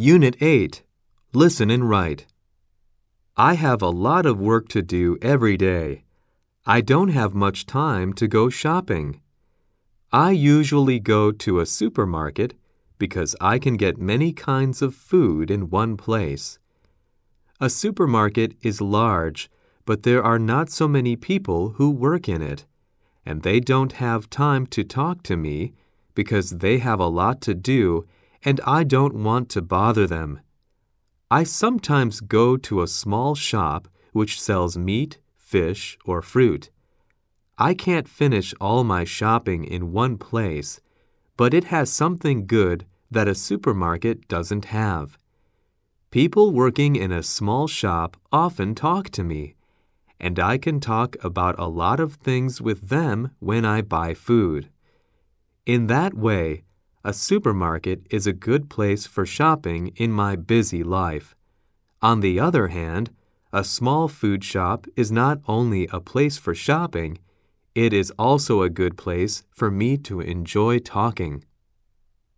Unit 8. Listen and write. I have a lot of work to do every day. I don't have much time to go shopping. I usually go to a supermarket because I can get many kinds of food in one place. A supermarket is large, but there are not so many people who work in it, and they don't have time to talk to me because they have a lot to do and I don't want to bother them. I sometimes go to a small shop which sells meat, fish, or fruit. I can't finish all my shopping in one place, but it has something good that a supermarket doesn't have. People working in a small shop often talk to me, and I can talk about a lot of things with them when I buy food. In that way, a supermarket is a good place for shopping in my busy life. On the other hand, a small food shop is not only a place for shopping, it is also a good place for me to enjoy talking.